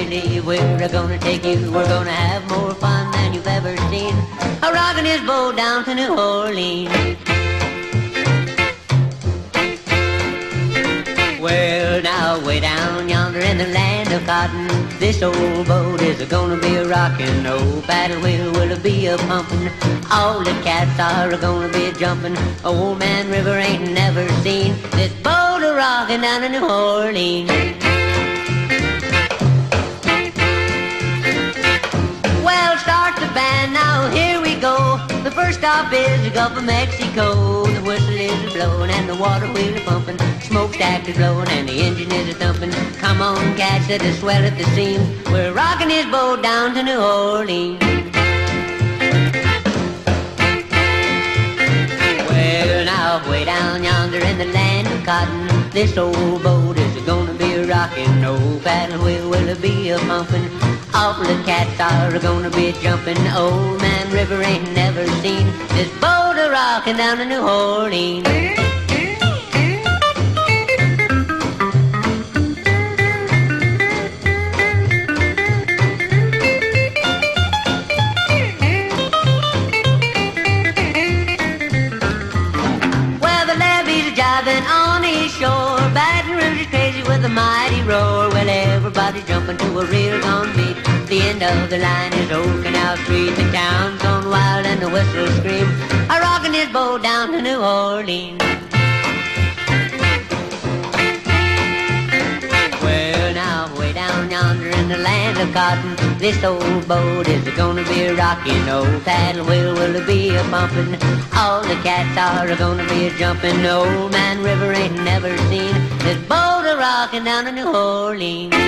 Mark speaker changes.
Speaker 1: Lady, we're gonna take you. We're gonna have more fun than you've ever seen. A rockin' his boat down to New Orleans. Well, now way down yonder in the land of cotton, this old boat is gonna be a rockin'. No paddle wheel will be a pumpin'. All the cats are gonna be jumpin'. Old Man River ain't never seen this boat a rockin' down in New Orleans. Well, start the band, now here we go. The first stop is the Gulf of Mexico. The whistle is blowing and the water wheel is pumping. Smokestack is blowing and the engine is thumping. Come on, cats, let us swell at the seams. We're rocking his boat down to New Orleans. Well, now way down yonder in the land of cotton, this old boat is gonna be a rockin'. No paddle wheel will be a pumping. All the cats are gonna be jumping. Old Man River ain't never seen this boat a rockin' down in New Orleans. Well, the levee's jiving on his shore. Baton Rouge is crazy with a mighty roar. Well, everybody's jumping to a real gone beat. The end of the line is Old Canal Street. The town's gone wild and the whistles scream. A rockin' his boat down to New Orleans. Well, now way down yonder in the land of cotton, this old boat is gonna be a rockin'. No paddle wheel will be a pumping. All the cats are gonna be a jumping. Old Man River ain't never seen this boat a rockin' down to New Orleans.